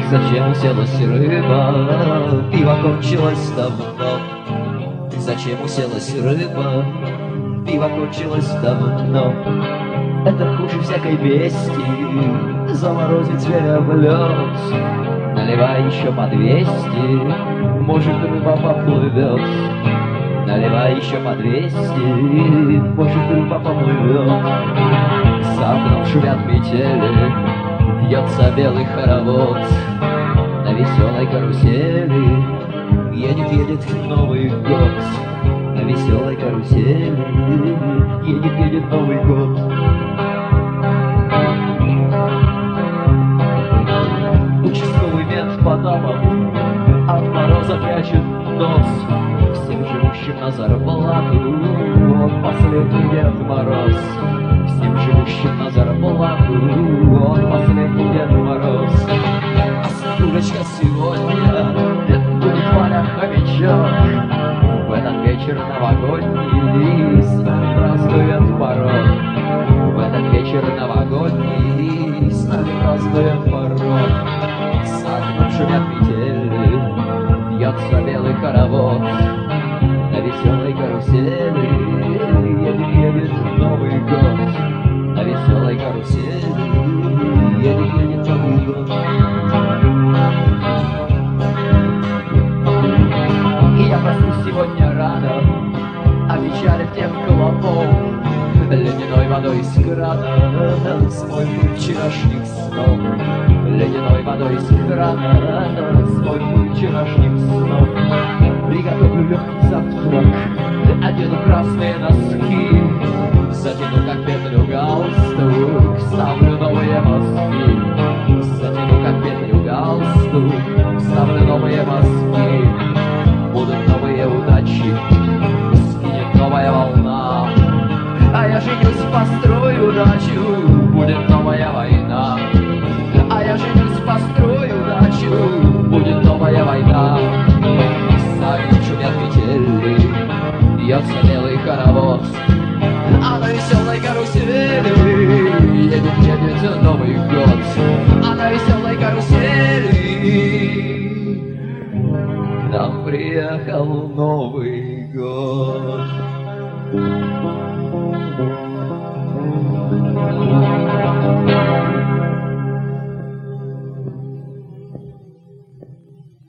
Зачем уселась рыба? Пиво кончилось давно. Зачем уселась рыба? Пиво кончилось давно. Это хуже всякой вести. Заморозить зверя в лед. Наливай еще по 200, может, рыба поплывет. Наливай еще по 200, может, рыба поплывет. За окном шумят метели, вьется белый хоровод. На веселой карусели едет Новый год. На веселой карусели едет Новый год. Участковый мент по домам от мороза прячет нос. Всем живущим на зарплату он последний Дед Мороз. Всем живущим на зарплату он последний Дед Мороз. А Снегурочка сегодня будет Валя хомячок. В этот вечер новогодний с нами празднует порог. В этот вечер новогодний с нами празднует порог. За окном шумят метели, бьется белый хоровод. На веселой карусели едет Новый год. На веселой карусели едет Новый год. И я проснусь сегодня рано, опечалив тех клопов. Ледяной водой из крана смой пыль вчерашних снов. Ледяной водой из крана смой пыль вчерашних снов. Приготовлю легкий завтрак, одену красные носки. Затяну как петлю галстук, ставлю новые мозги. Затяну как петлю галстук, ставлю новые мозги. Будут новые удачи, скинет новая волна. А я женюсь, построю дачу, будет новая война. А я женюсь, построю дачу, будет новая война. За окном шумят метели, бьется белый хоровод. А на веселой карусели едет Новый год. А на веселой карусели к нам приехал Новый